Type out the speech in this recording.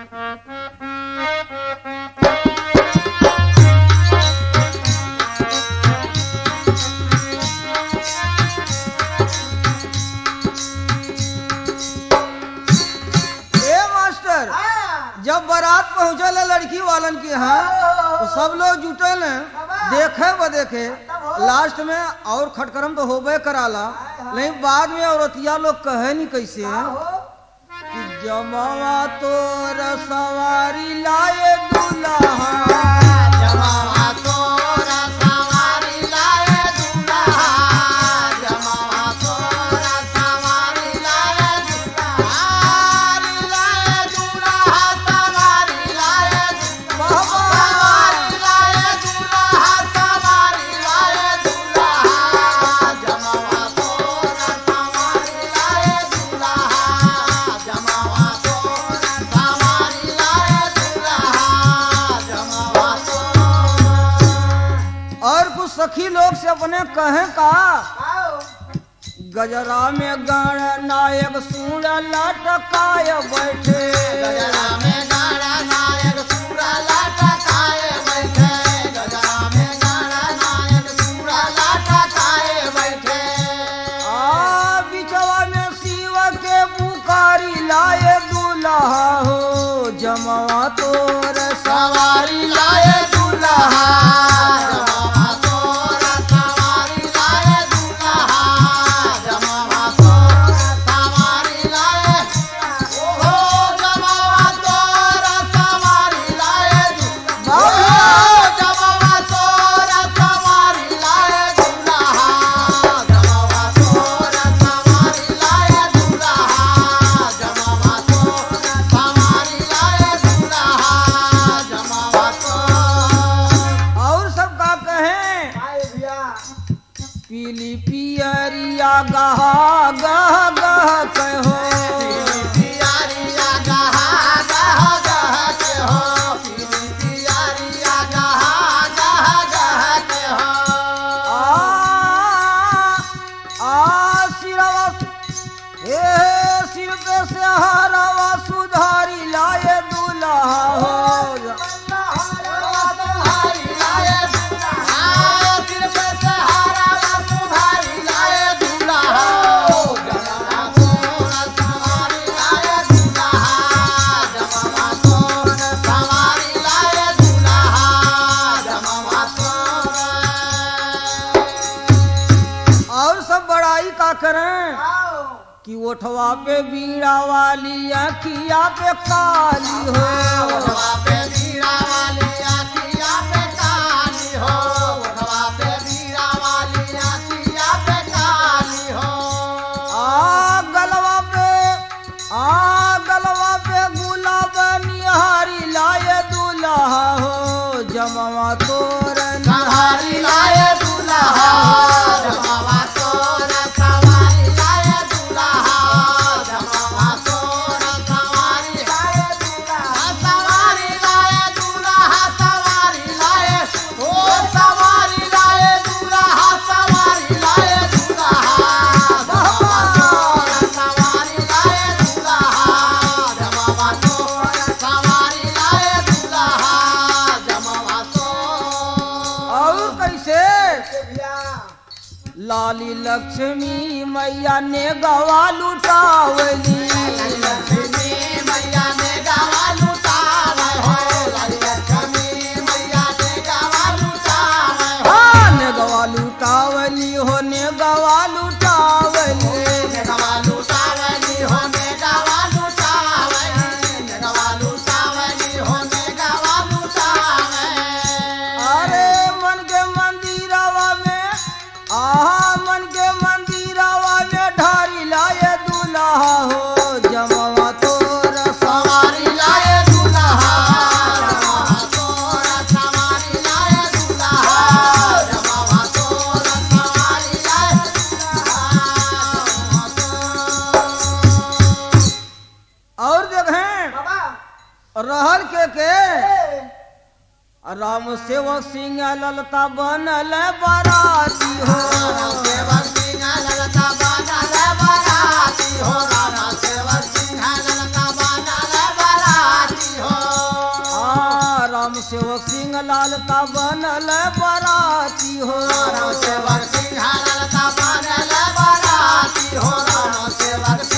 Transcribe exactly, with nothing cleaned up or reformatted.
जब बारात पहुंचल लड़की वालन की यहाँ तो सब लोग जुटे न देखे व देखे लास्ट में और खटकरम तो होबे कराला, लेकिन बाद में औरतिया लोग कहे नहीं कैसे कि जमावा तोर सवारी लाए दूल्हा, जमावा तोर सवारी लाए दूल्हा, जमावा तोर सवारी लाए दूल्हा, लाए दूल्हा सवारी लाए दूल्हा, सवारी लाए दूल्हा, सवारी लाए दूल्हा, जमावा तोर सवारी लाए दूल्हा, जमावा तोर सवारी लाए दूल्हा, जमावा और कुछ सखी लोग से अपने कहे का गजरा में गण नायक सूर लटकाय बैठे, गजरा में गाड़ा नायक सूरा लटकाए बैठे, गजरा में गाड़ा नायक सूरा लटकाए बैठे, आ बिचवा में शिव के पुकारी लाए दूल्हा हो, जमावा तोर सवारी लाए दूल्हा, जमावा तोर सवारी लाए दूल्हा, जमावा तोर सवारी लाए, ओ जमावा तोर सवारी लाए दूल्हा, ओ जमावा तोर सवारी लाए दूल्हा, जमावा तोर सवारी लाए दूल्हा, जमावा तोर सवारी लाए दूल्हा, जमावा तोर। और सब का कहे आए भैया पीली पियरिया गहा गह गह कहो, पियारिया गहा गह गह के हो, पीली पियारिया गहा गह गह के हो, आ आ सिरवा हे सिर पे से हरवा सुधारी लाए दूल्हा हो, सवारी लाए दूल्हा, सिर पे से हारा सुधारी लाए दूल्हा, जमावा तोर सवारी लाए दूल्हा, जमावा तोर सवारी लाए दूल्हा, जमावा तोर। और सब बड़ाई का करें कि ओठवा पे बीड़ा वाली अखिया पे काली हो, ओठवा पे बीड़ा वाली आखिया पे काली हो, ओठवा पे बीड़ा वाली आखिया पे काली हो, आ गलवा पे आ गलवा पे गुलाब निहारी लाए दूल्हा हो, जमावा तोर सवारी लाए दूल्हा, जमावा तोर सवारी लाए दूल्हा, जमावा तोर सवारी लाए दूल्हा, सवारी लाए दूल्हा, सवारी लाए, ओ सवारी लाए दूल्हा, सवारी लाए दूल्हा, जमावा तोर सवारी लाए दूल्हा, जमावा तोर सवारी लाए दूल्हा, जमावा तोर। और कैसे भैया लाली लक्ष्मी मैया ने गवा लुटावली, लक्ष्मी मैया ने गावा लुटावे हो, लक्ष्मी मैया ने गावा लुटावे हो, हाँ ने गवा लुटावली हो, ने गवा लुटावली, ने गावा लुटावली हो, ने गावा लुटावली, ने गावा लुटावली हो, ने गावा लुटावे, अरे मन के मंदिरवा में आहा मन के मंदिरवा में ढारी लाए दूल्हा हो, जमावा तोर सवारी लाए दूल्हा, जमावा तोर सवारी लाए दूल्हा, जमावा तोर सवारी लाए दूल्हा, और देखें रहल के के राम सेवक सिंह ललता बनल बराती हो, सेवक सिंह ललता बनल बराती हो, राम सेवक सिंह ललता बनल बराती सेवक सिंह लाल ता बनल बराती हो राम सेवक सिंह ललता बनल बराती हो राम सेवक